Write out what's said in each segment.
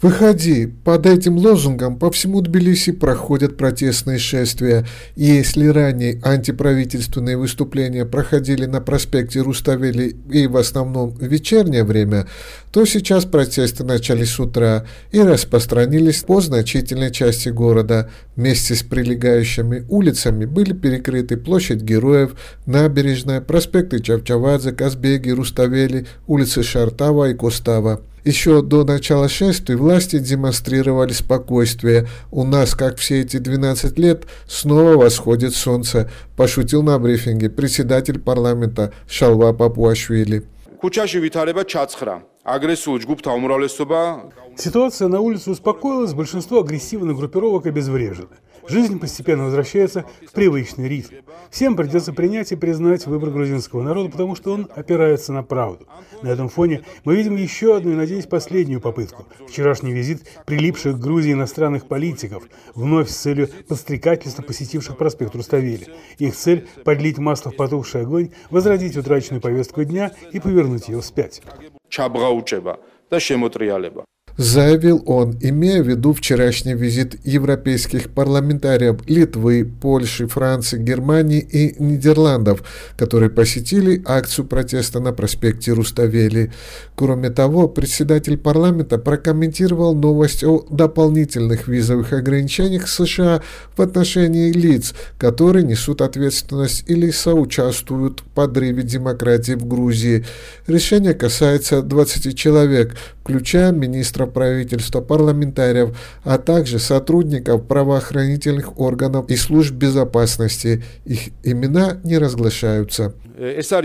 Выходи, под этим лозунгом по всему Тбилиси проходят протестные шествия. И если ранее антиправительственные выступления проходили на проспекте Руставели и в основном в вечернее время, то сейчас протесты начались с утра и распространились по значительной части города. Вместе с прилегающими улицами были перекрыты площадь Героев, набережная, проспекты Чавчавадзе, Казбеги, Руставели, улицы Шартава и Костава. Еще до начала шествий власти демонстрировали спокойствие. У нас, как все эти 12 лет, снова восходит солнце, пошутил на брифинге председатель парламента Шалва Папуашвили. Ситуация на улице успокоилась, большинство агрессивных группировок обезврежено. Жизнь постепенно возвращается в привычный ритм. Всем придется принять и признать выбор грузинского народа, потому что он опирается на правду. На этом фоне мы видим еще одну и, надеюсь, последнюю попытку. Вчерашний визит прилипших к Грузии иностранных политиков, вновь с целью подстрекательства посетивших проспект Руставели. Их цель – подлить масло в потухший огонь, возродить утраченную повестку дня и повернуть ее вспять. Заявил он, имея в виду вчерашний визит европейских парламентариев Литвы, Польши, Франции, Германии и Нидерландов, которые посетили акцию протеста на проспекте Руставели. Кроме того, председатель парламента прокомментировал новость о дополнительных визовых ограничениях США в отношении лиц, которые несут ответственность или соучаствуют в подрыве демократии в Грузии. Решение касается 20 человек, включая министра правительства, парламентариев, а также сотрудников правоохранительных органов и служб безопасности. Их имена не разглашаются. Эта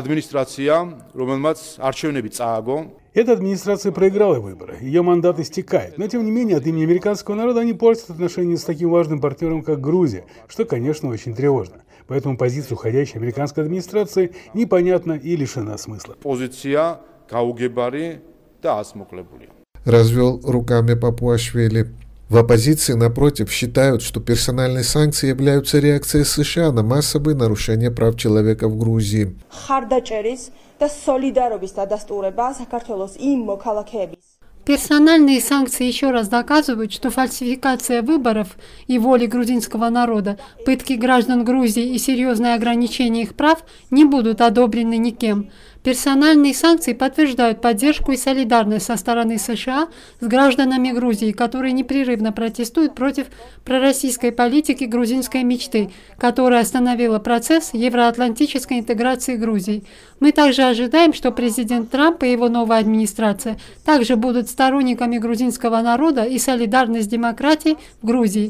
администрация проиграла выборы, ее мандат истекает, но тем не менее от имени американского народа они портят отношения с таким важным партнером, как Грузия, что, конечно, очень тревожно. Поэтому позиция уходящей американской администрации непонятна и лишена смысла. Развел руками Папуашвили. В оппозиции, напротив, считают, что персональные санкции являются реакцией США на массовые нарушения прав человека в Грузии. Персональные санкции еще раз доказывают, что фальсификация выборов и воли грузинского народа, пытки граждан Грузии и серьезные ограничения их прав не будут одобрены никем. Персональные санкции подтверждают поддержку и солидарность со стороны США с гражданами Грузии, которые непрерывно протестуют против пророссийской политики грузинской мечты, которая остановила процесс евроатлантической интеграции Грузии. Мы также ожидаем, что президент Трамп и его новая администрация также будут сторонниками грузинского народа и солидарны с демократией в Грузии.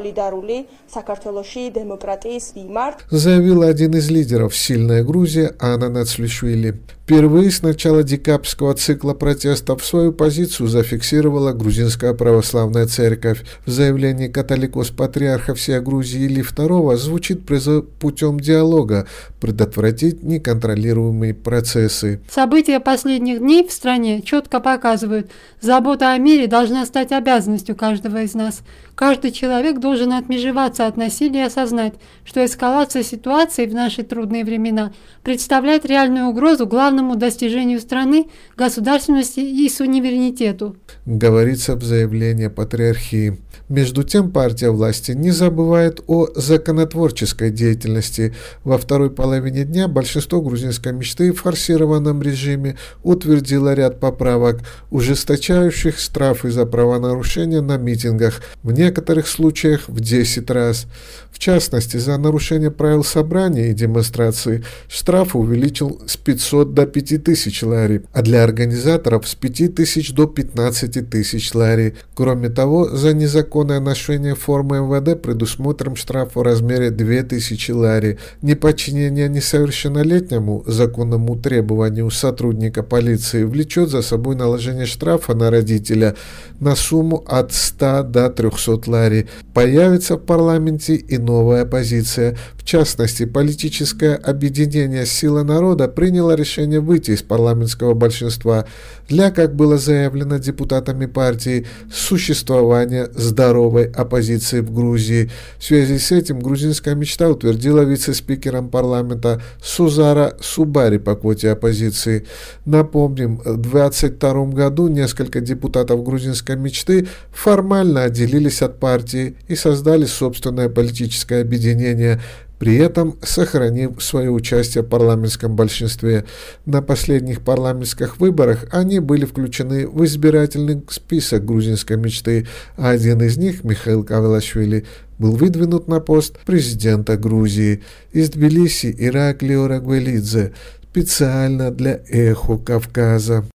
Заявил один из лидеров «Сильная Грузия» Анна Нацлишвили. Впервые с начала декабрьского цикла протестов свою позицию зафиксировала Грузинская православная церковь. В заявлении католикос-патриарха всей Грузии Ильи II звучит призыв путем диалога предотвратить неконтролируемые процессы. События последних дней в стране четко показывают, забота о мире должна стать обязанностью каждого из нас. Каждый человек должен отмежеваться от насилия и осознать, что эскалация ситуации в наши трудные времена представляет реальную угрозу главному достижению страны, государственности и суверенитету. Говорится в заявлении патриархии. Между тем, партия власти не забывает о законотворческой деятельности. Во второй половине дня большинство грузинской мечты в форсированном режиме утвердило ряд поправок, ужесточающих штрафы за правонарушения на митингах, в некоторых случаях в 10 раз. В частности, за нарушение правил собрания и демонстрации штраф увеличил с 500 до 5000 лари, а для организаторов с 5000 до 15 тысяч лари. Кроме того, за незаконное ношение формы МВД предусмотрен штраф в размере 2000 лари. Неподчинение несовершеннолетнему законному требованию сотрудника полиции влечет за собой наложение штрафа на родителя на сумму от 100 до 300 лари. Появится в парламенте и новая оппозиция. В частности, политическое объединение «Сила народа» приняло решение выйти из парламентского большинства для, как было заявлено депутатами партии, существования здоровой оппозиции в Грузии. В связи с этим грузинская мечта утвердила вице-спикером парламента Сузара Субари по квоте оппозиции. Напомним, в 2022 году несколько депутатов грузинской мечты формально отделились от партии и создали собственное политическое объединение, при этом сохранив свое участие в парламентском большинстве. На последних парламентских выборах они были включены в избирательный список грузинской мечты, а один из них, Михаил Кавелашвили, был выдвинут на пост президента Грузии. Из Тбилиси Ираклий Орагвелидзе специально для «Эхо Кавказа».